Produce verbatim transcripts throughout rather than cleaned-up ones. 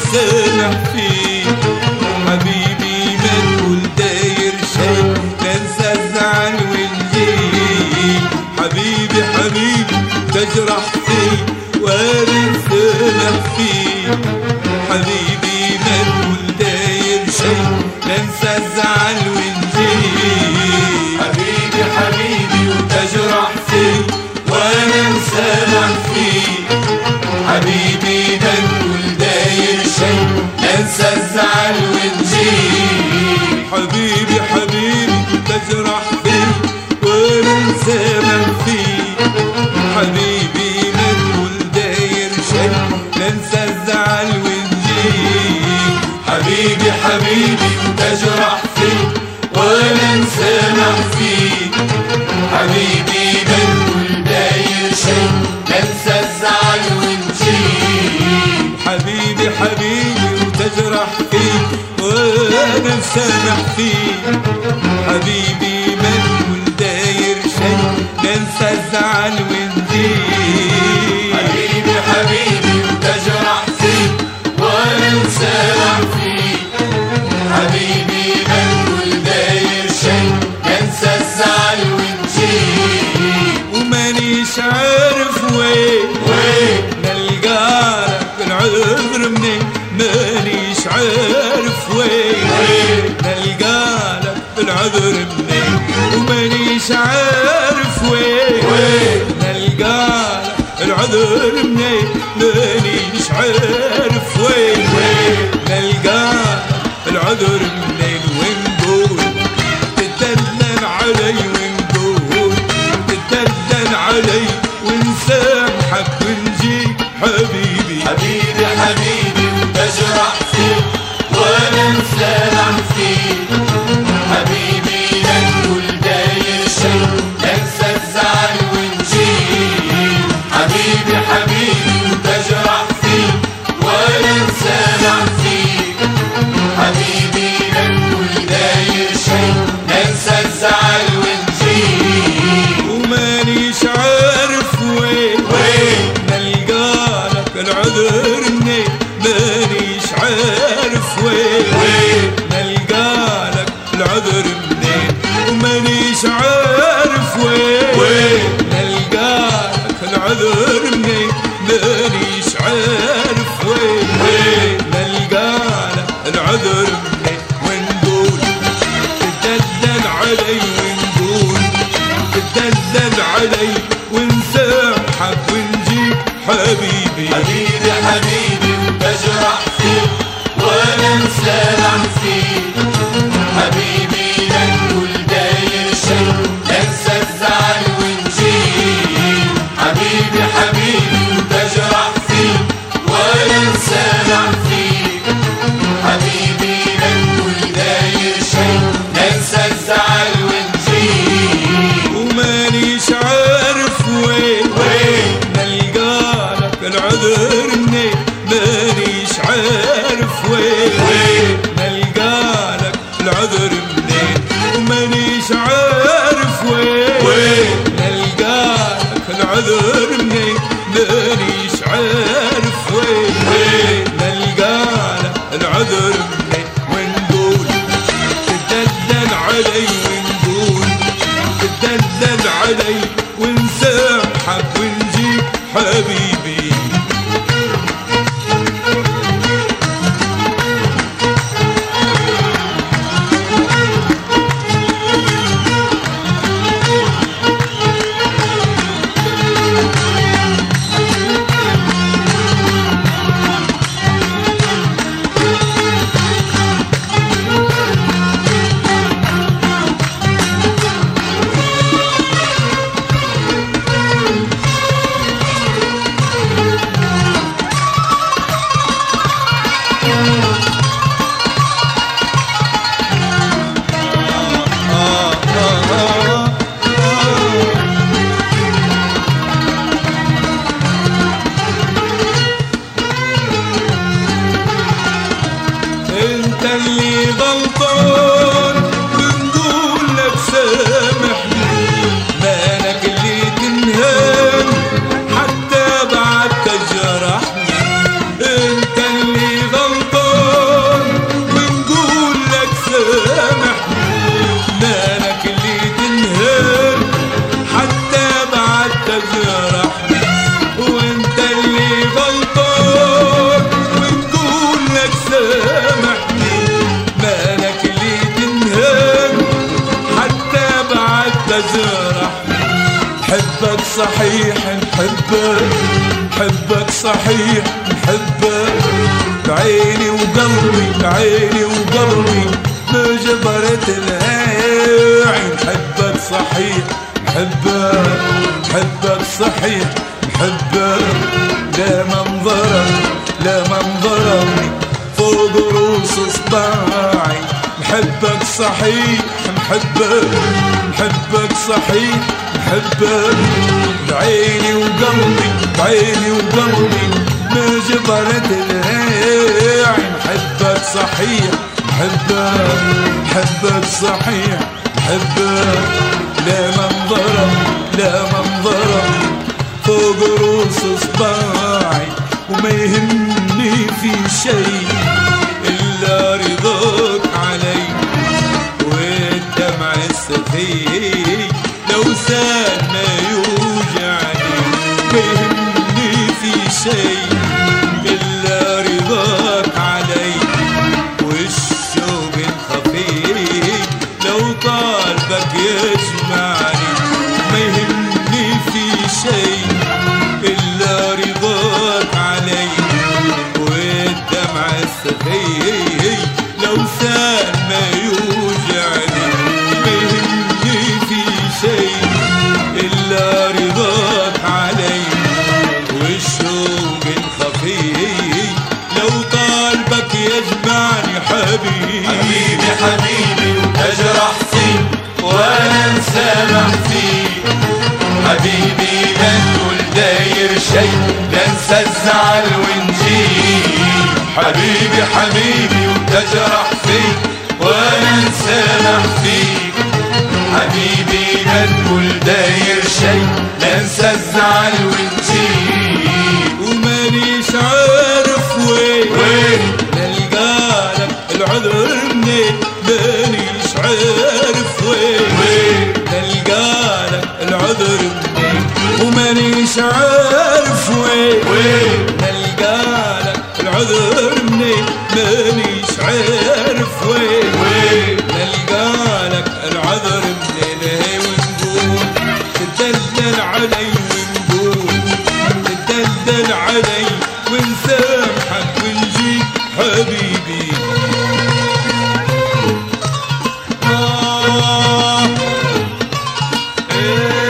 نسامح فيه. حبيبي ما تقول داير شيء ننسى الزعل ونجيب. حبيبي حبيبي تجرحتي وانا نسامح فيه. حبيبي ما تقول داير شيء ننسى الزعل ونجيب. حبيبي حبيبي تجرحتي وانا نسامح فيه. حبيبي ما تقول داير شيء ننسى الزعل ونجيب. حبيبي حبيبي تجرحتي وانا نسامح فيه. حبيبي ما تقول داير شيء ننسى الزعل ونجيب. حبيبي حبيبي تجرحتي وانا نسامح فيه. حبيبي ما تقول داير شيء ننسى الزعل ونجيب. حبيبي حبيبي وتجرح فيه وانا نسامح فيه. حبيبي ما تقول داير شيء ننسى الزعل ونجيب. حبيبي حبيبي وتجرح فيه وانا نسامح فيه. حبيبي ما تقول داير شيء ننسى الزعل ونجيب. ومانيش عارف وين وين نلقالك العذر منين. مانيش عارف وين وين نلقالك العذر منين. ومانيش عارف وين وين نلقالك العذر منين. مانيش عارف وين وين نلقالك العذر منين. ونقول تدلل علي ونقول تدلل علي ونسامحك ونجيك حبيبي. حبيبي حبيبي وتجرح فيه وانا نسامح فيه. حبيبي لا تقول داير شيء ننسى الزعل ونجيب. حبيبي حبيبي وتجرح فيه وانا نسامح فيه. حبيبي لا تقول داير شيء ننسى الزعل ونجيب. ومانيش عارف وين وين نلقالك العذر منين. مانيش عارف وين وين نلقالك العذر منين. ومانيش عارف وين وين نلقالك العذر منين. مانيش عارف وين وين نلقالك العذر منين. ونقول تدلل علي ونقول تدلل علي ونسامحك ونجيك حبيبي. حبيبي حبيبي وتجرح فيه وانا نسامح فيه. حبيبي لا تقول داير شيء ننسى الزعل ونجيب. حبيبي حبيبي وتجرح فيه وانا نسامح فيه. حبيبي لا تقول داير شيء ننسى الزعل ونجيب. ومانيش عارف وين وين نلقالك العذر منين. مانيش عارف وين وين نلقالك العذر منين. ومانيش عارف وين وين نلقالك العذر منين. مانيش عارف وين وين نلقالك العذر منين. ونقول تدلل علي ونقول تدلل علي ونسامحك ونجيك حبيبي. صحيح نحبك نحبك صحيح نحبك بعيني وقلبي بعيني وقلبي بجبرة العين نحبك صحيح نحبك نحبك صحيح نحبك لا منظرك لا منظرني فوق روس صباعي نحبك صحيح نحبك نحبك صحيح نحبك بعيني وقلبي بعيني وقلبي ما جبرت العين نحبك صحيح نحبك نحبك صحيح نحبك لا منظرك لا منظرك فوق روس صباعي وما يهمني في شيء إلا رضاك علي والدمع السخي لو سال ما يوجعني ما يهمني في شيء إلا رضاك علي والشوق الخفي لو طالبك يجمعني ما يهمني في شيء إلا رضاك علي والدمع السخي لو سال ما يوجعني ما يهمني في شيء إلا رضاك علي والشوق الخفي لو طالبك يجمعني حبيبي حبيبي حبيبي وتجرح فيه ولا انسامح فيه حبيبي لا نقول داير شيء لا انسى الزعل ونجيب حبيبي حبيبي وتجرح فيه ولا انسامح فيه حبيبي لا نقول داير شيء لا انسى الزعل ونجيب ومانيش عارف وين وين نلقالك العذر منين مانيش عارف وين وين نلقالك العذر منين ومانيش عارف وين وين نلقالك العذر منين مانيش عارف وين وين نلقالك العذر منين هي ونقول تدلل علي ونقول تدلل علي ونسامحك ونجيك حبيبي آه إيه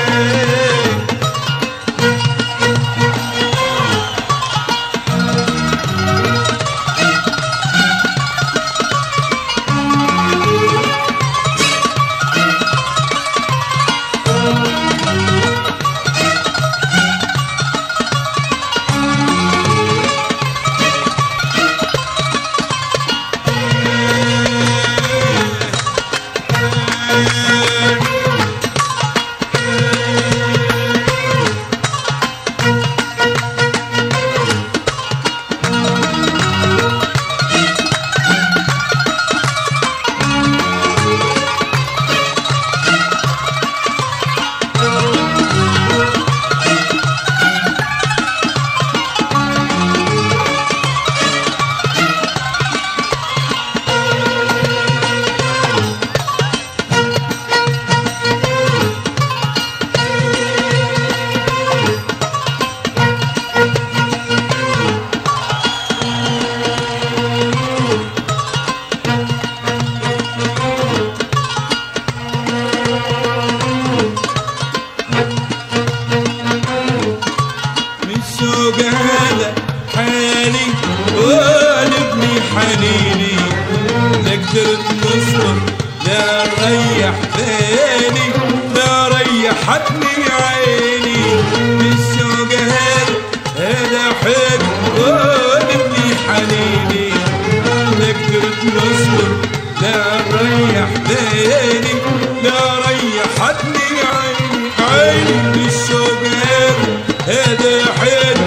حنيني لا قدرت نصبر لا ريح بالي لا ريحتني عيني بالشوق هذا هذا حب قلبي حنيني لا قدرت نصبر لا ريح بالي لا ريحتني عيني عيني بالشوق هذا هذا حب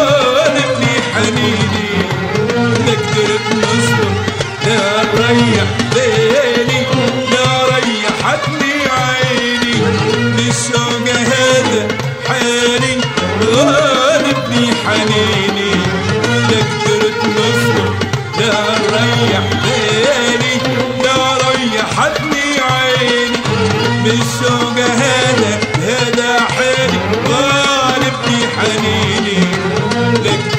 قلبي حنيني لا قدرت نصبر لا ريح بالي لا ريحتني عيني بالشوق هذا حالي غالبني حنيني لا قدرت نصبر لا ريح بالي لا ريحتني عيني بالشوق هذا هذا حالي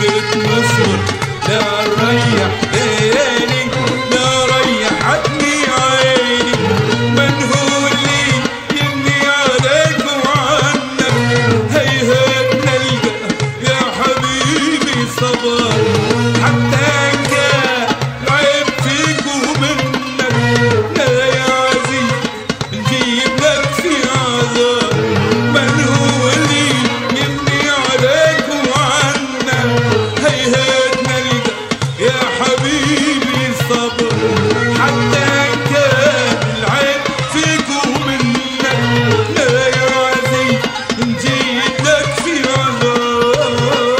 قدرت نصبر لا نريح بالي لا ريحتني عيني من هو اللي يمني عليك وعنك هيهات نلقى يا حبيبي صبر حتى كان العيب فيك ومنك لا يا عزيز نجيب لك في عذاب من هو اللي يمني عليك وعنك هيهات نلقى يا حبيبي صبر حتى كان العيب فيك ومنك لا يا عزيز نجيب لك في عذاب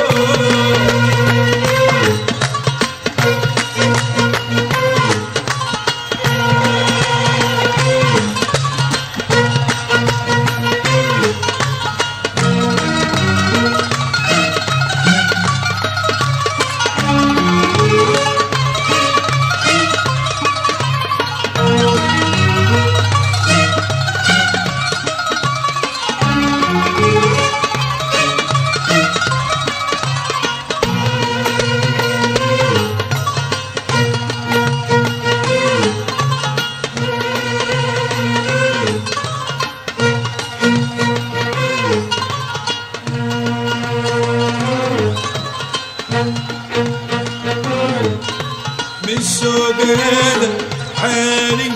بالشوق هذا حالي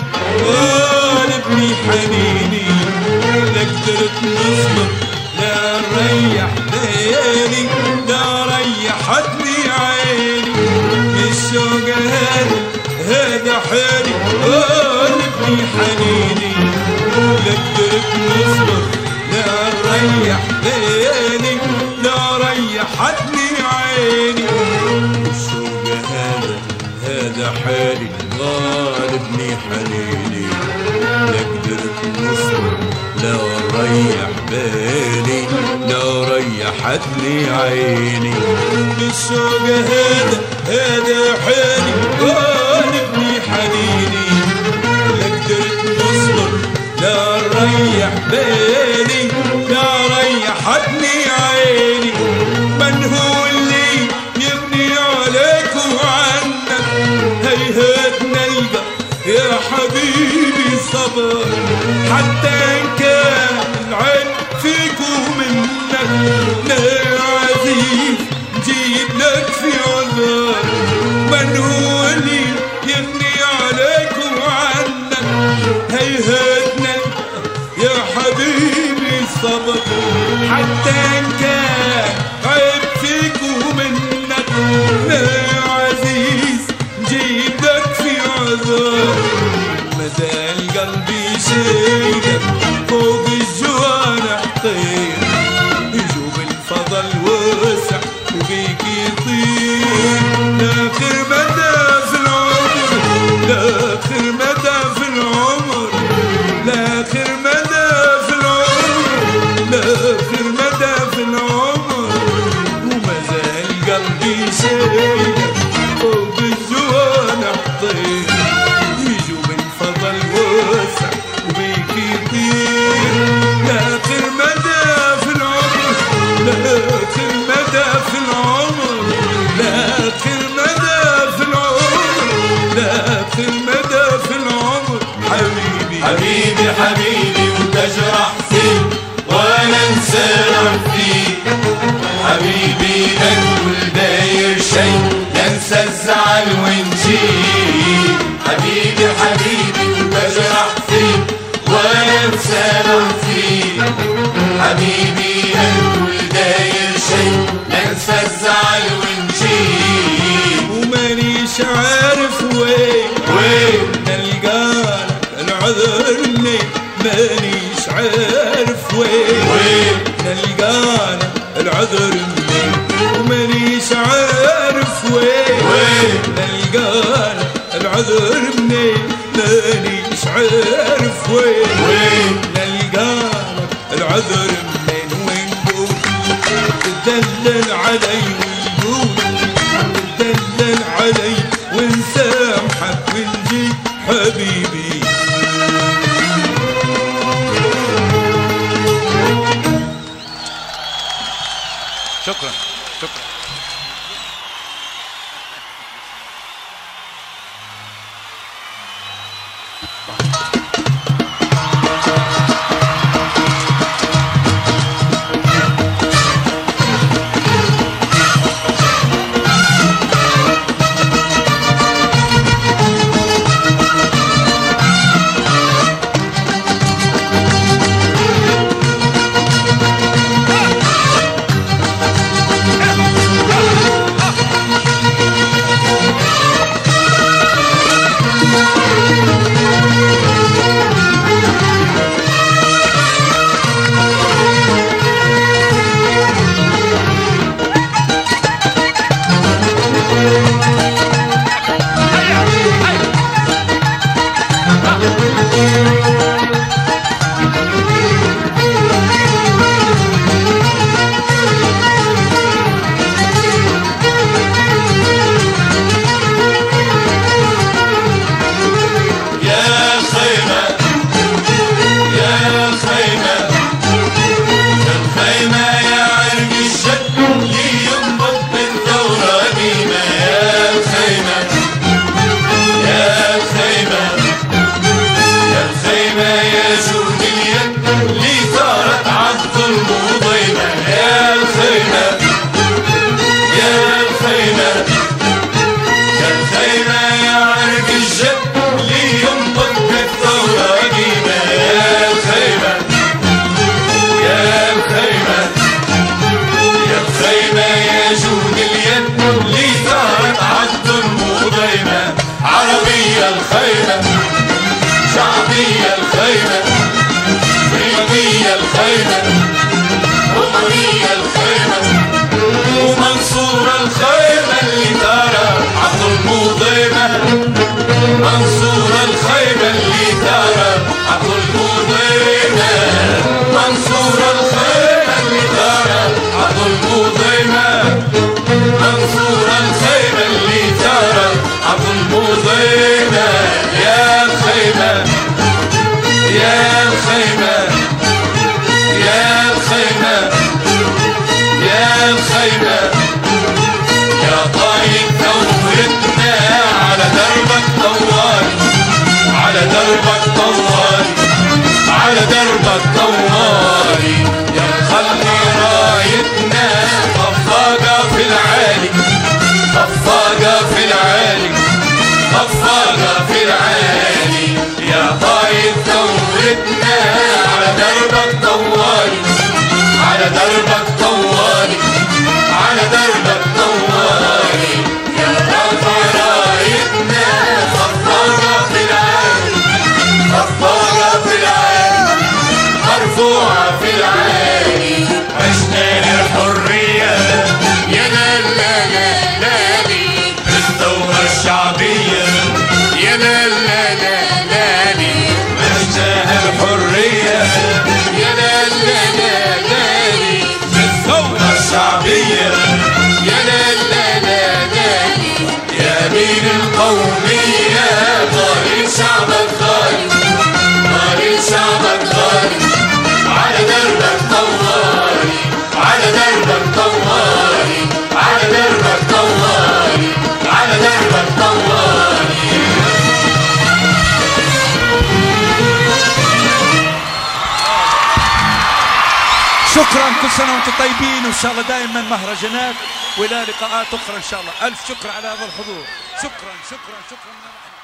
غالبني حنيني لا قدرت نصبر لا نريح ليالي لا ريحتني عيني بالشوق هذا هذا حالي غالبني حنيني لا قدرت نصبر لا نريح ليالي لا ريحتني عيني بالشوق هذا هذا حالي غالبني حنيني لا قدرت نصبر لا ريح بالي لا ريحتني عيني بالشوق هذا هذا حالي غالبني حنيني لا قدرت نصبر لا ريح بالي لا ريحتني عيني من هو اللي يبني عليك وعنك هيهات نلقى يا حبيبي صبر حتى إن كان العين فيك ومنك لا يا عزيز نجيب لك في عذاب من هو اللي يبني عليك وعنك هيهات نلقى يا حبيبي صبر حتى إن كان عيب فيك ومنك لا يا عزيز نجيب لك في عذاب مدى القلب يشيلك فوق الجوانح طير يجوب الفضل وسع وبيك يطير لاخر مدى في العمر لاخر مدى في العمر لاخر مدى في العمر لاخر مدى في العمر وما زال قلبي شايلك فوق الجوانح طير يجوب الفضل وسع وبيك يطير لاخر مدى في العمر لاخر مدى في العمر لاخر مدى في العمر لاخر مدى في العمر حبيبي حبيبي حبيبي وتجرح فيه وانا انسرح فيه حبيبي لا تقول داير شي ننسى الزعل ونجيب حبيبي حبيبي وتجرح فيه وانا انسرح فيه حبيبي لا تقول داير شي ننسى الزعل ونجيب ومانيش عارف وين وين نلقالك العذر منين مانيش عارف وين وين نلقالك العذر منين ومانيش عارف وين وين نلقالك العذر منين مانيش عارف وين وين نلقالك العذر منين وين قول تدلل علي ويقول تدلل علي ونسامحك ونجيك حبيبي شكرا شكرا منصور الخيمة اللي ترى عطو المضيمة منصور الخيمة اللي ترى عطو المضيمة منصور الخيمة اللي ترى عطو المضيمة يا الخيمة يا الخيمة يا الخيمة يا الخيمة يا طايق ثورتنا على دربك طوالي على دربك طوالي على دربك طوالي يا خلي رايتنا خفاقة في العالي خفاقة في العالي خفاقة في العالي يا طايق ثورتنا على دربك طوالي على دربك طوالي على دربك طوالي يا رافع رايتنا خفاقة في العالي خفاقة في العالي مرفوعة في العالي عشنا للحرية يا لا لا لا لا الثورة الشعبية يا لا لا لا لا عشنا الحرية يا لا لا لا لا الثورة الشعبية يا لا لا لا لا يا أمين القومية طاري شعبك غالي طاري شعبك غالي على دربك طوالي على دربك طوالي على دربك طوالي على دربك طوالي شكرا، كل سنة وانتم طيبين وان شاء الله دائما مهرجانات والى لقاءات اخرى ان شاء الله. الف شكر على هذا الحضور. شكرا شكرا شكرا.